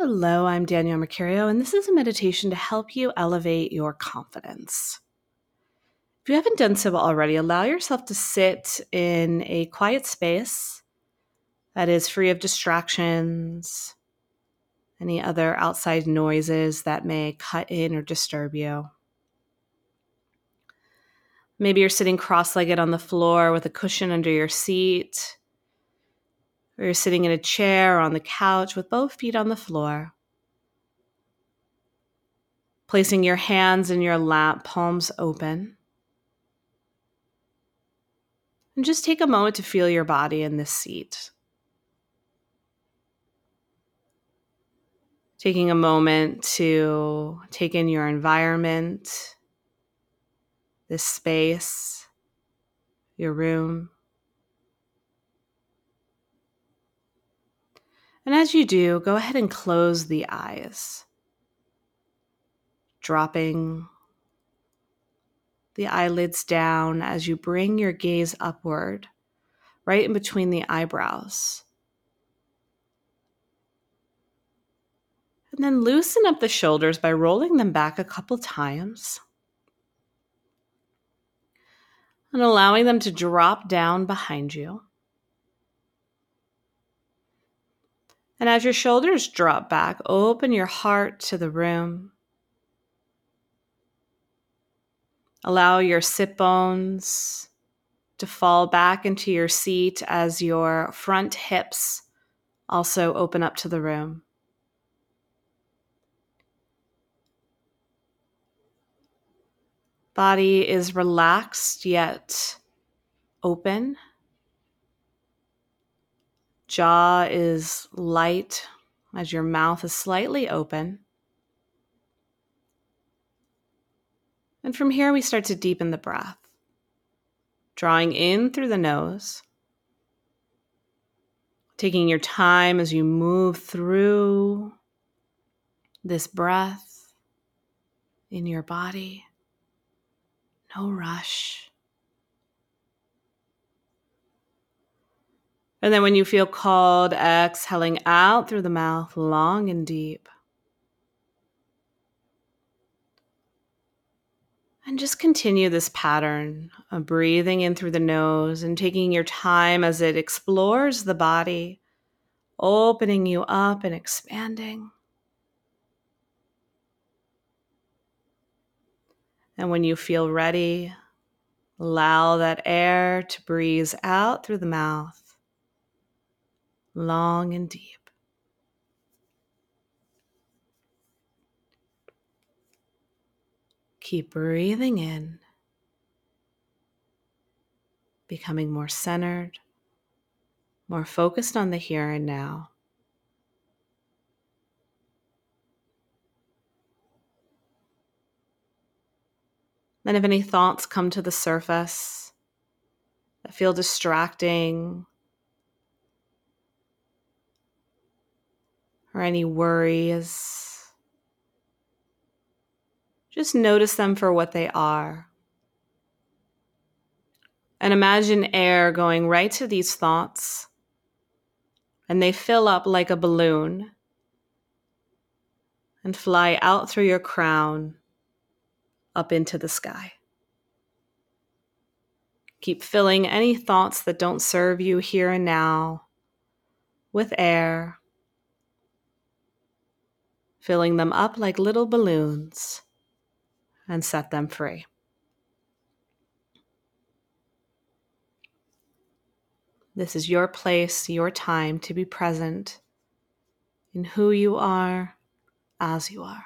Hello, I'm Danielle Mercurio, and this is a meditation to help you elevate your confidence. If you haven't done so already, allow yourself to sit in a quiet space that is free of distractions, any other outside noises that may cut in or disturb you. Maybe you're sitting cross-legged on the floor with a cushion under your seat, or you're sitting in a chair or on the couch with both feet on the floor. Placing your hands in your lap, palms open. And just take a moment to feel your body in this seat. Taking a moment to take in your environment, this space, your room. And as you do, go ahead and close the eyes, dropping the eyelids down as you bring your gaze upward, right in between the eyebrows. And then loosen up the shoulders by rolling them back a couple times and allowing them to drop down behind you. And as your shoulders drop back, open your heart to the room. Allow your sit bones to fall back into your seat as your front hips also open up to the room. Body is relaxed yet open. Jaw is light as your mouth is slightly open. And from here we start to deepen the breath, drawing in through the nose, taking your time as you move through this breath in your body. No rush. And then when you feel called, exhaling out through the mouth, long and deep. And just continue this pattern of breathing in through the nose and taking your time as it explores the body, opening you up and expanding. And when you feel ready, allow that air to breathe out through the mouth, long and deep. Keep breathing in, becoming more centered, more focused on the here and now. Then if any thoughts come to the surface that feel distracting, or any worries, just notice them for what they are. And imagine air going right to these thoughts, and they fill up like a balloon and fly out through your crown up into the sky. Keep filling any thoughts that don't serve you here and now with air, filling them up like little balloons, and set them free. This is your place, your time to be present in who you are as you are.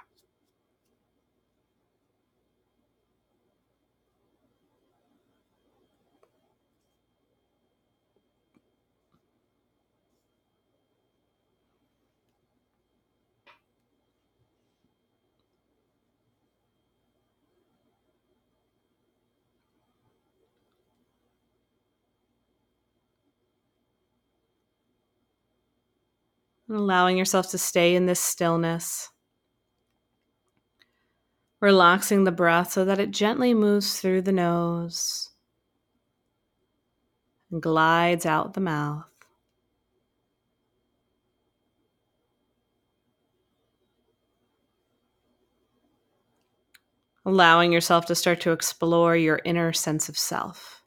And allowing yourself to stay in this stillness, relaxing the breath so that it gently moves through the nose and glides out the mouth. allowing yourself to start to explore your inner sense of self.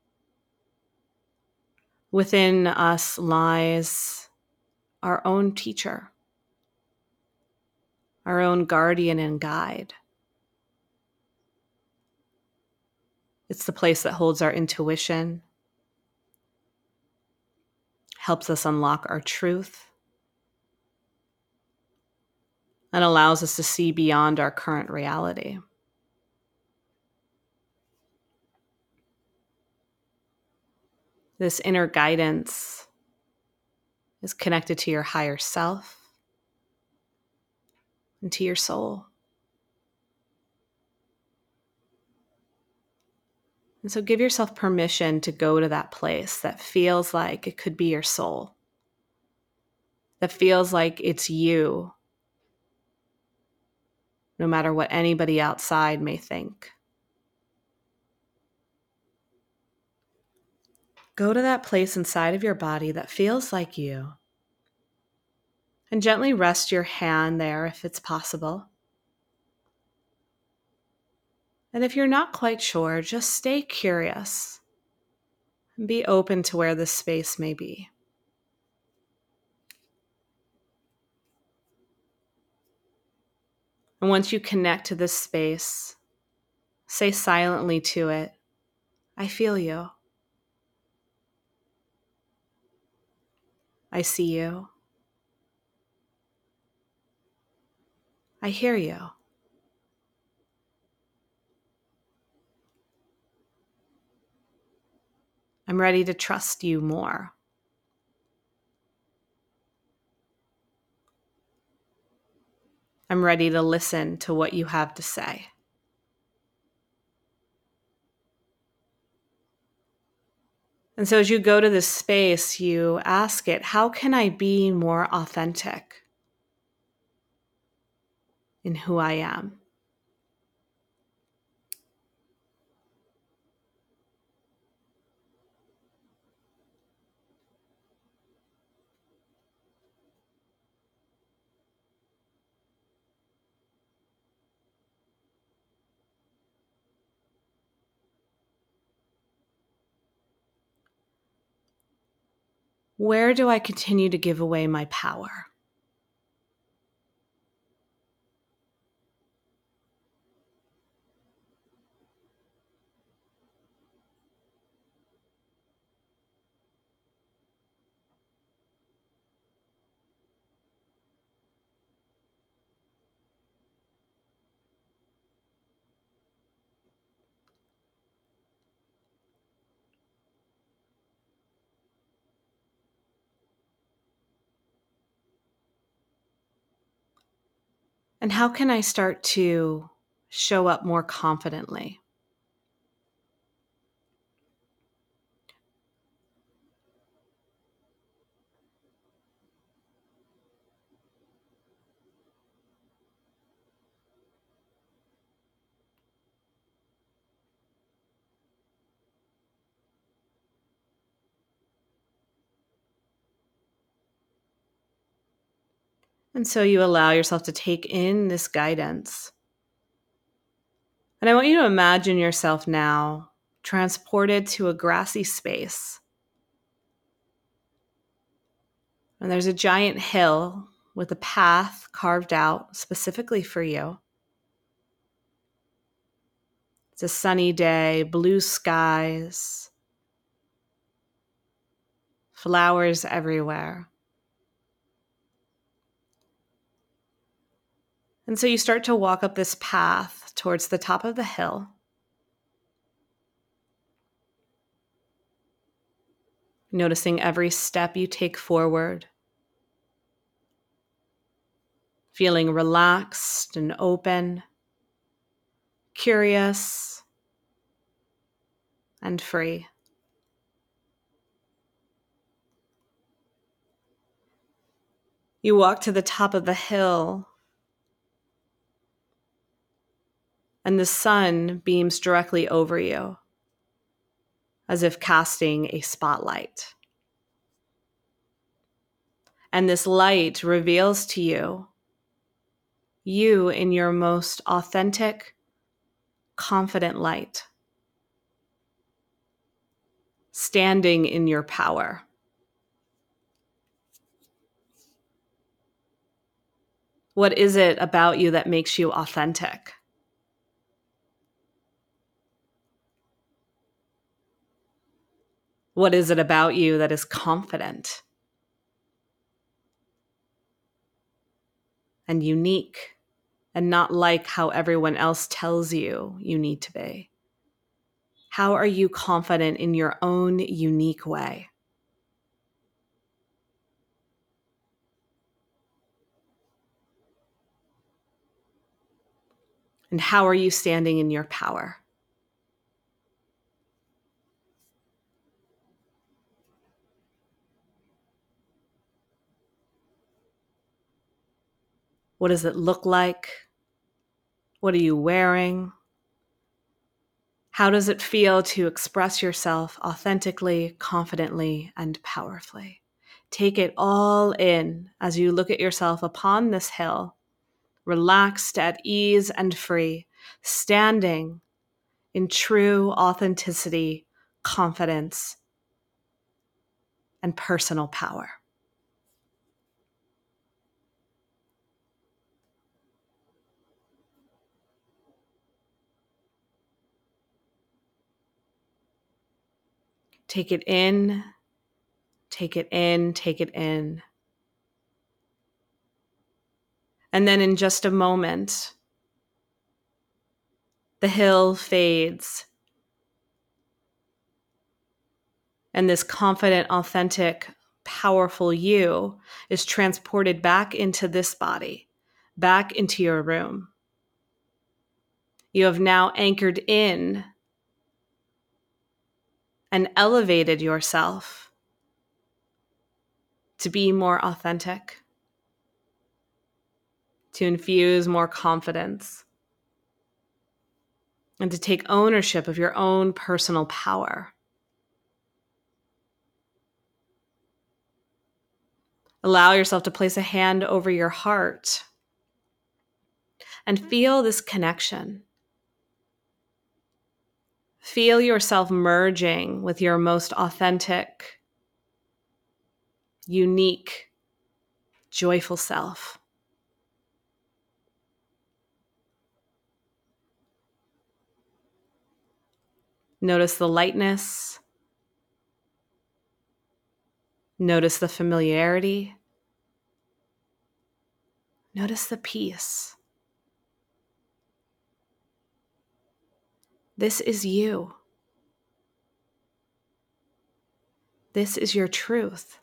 Within us lies our own teacher, our own guardian and guide. It's the place that holds our intuition, helps us unlock our truth, and allows us to see beyond our current reality. This inner guidance is connected to your higher self and to your soul. And so give yourself permission to go to that place that feels like it could be your soul, that feels like it's you, no matter what anybody outside may think. Go to that place inside of your body that feels like you, and gently rest your hand there if it's possible. And if you're not quite sure, just stay curious and be open to where this space may be. And once you connect to this space, say silently to it, "I feel you. I see you. I hear you. I'm ready to trust you more." I'm ready to listen to what you have to say. And so as you go to this space, you ask it, how can I be more authentic in who I am? Where do I continue to give away my power? And how can I start to show up more confidently? And so you allow yourself to take in this guidance. And I want you to imagine yourself now transported to a grassy space. And there's a giant hill with a path carved out specifically for you. It's a sunny day, blue skies, flowers everywhere. And so you start to walk up this path towards the top of the hill. Noticing every step you take forward. Feeling relaxed and open, curious, and free. You walk to the top of the hill, and the sun beams directly over you, as if casting a spotlight. And this light reveals to you, you in your most authentic, confident light, standing in your power. What is it about you that makes you authentic? What is it about you that is confident and unique and not like how everyone else tells you need to be? How are you confident in your own unique way? And how are you standing in your power? What does it look like? What are you wearing? How does it feel to express yourself authentically, confidently, and powerfully? Take it all in as you look at yourself upon this hill, relaxed, at ease, and free, standing in true authenticity, confidence, and personal power. Take it in, take it in, take it in. And then in just a moment, the hill fades, and this confident, authentic, powerful you is transported back into this body, back into your room. You have now anchored in and elevated yourself to be more authentic, to infuse more confidence, and to take ownership of your own personal power. Allow yourself to place a hand over your heart and feel this connection. Feel yourself merging with your most authentic, unique, joyful self. Notice the lightness. Notice the familiarity. Notice the peace. This is you. This is your truth.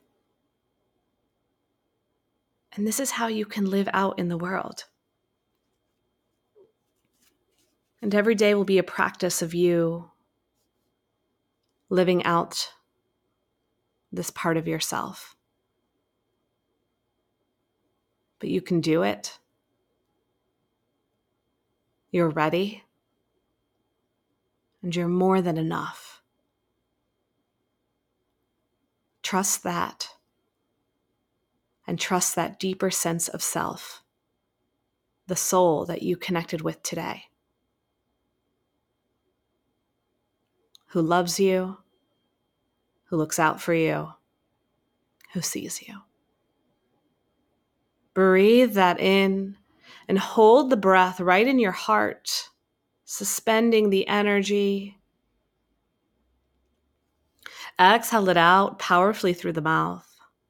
And this is how you can live out in the world. And every day will be a practice of you living out this part of yourself. But you can do it. You're ready. And you're more than enough. Trust that. And trust that deeper sense of self, the soul that you connected with today, who loves you, who looks out for you, who sees you. Breathe that in and hold the breath right in your heart, suspending the energy. Exhale it out powerfully through the mouth.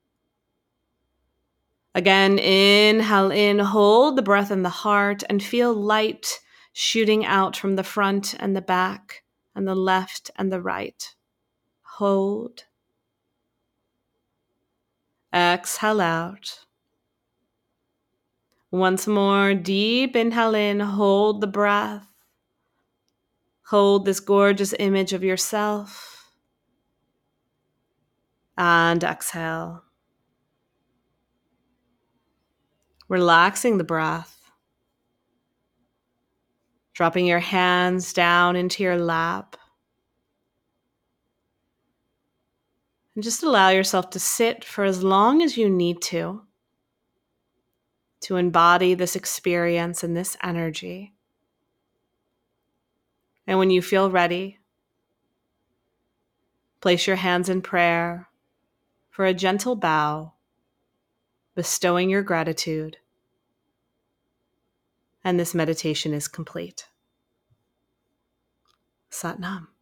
Again, inhale in, hold the breath in the heart and feel light shooting out from the front and the back and the left and the right. Hold. Exhale out. Once more, deep inhale in, hold the breath. Hold this gorgeous image of yourself. And exhale. Relaxing the breath. Dropping your hands down into your lap. And just allow yourself to sit for as long as you need to embody this experience and this energy. And when you feel ready, place your hands in prayer for a gentle bow, bestowing your gratitude. And this meditation is complete. Sat Nam.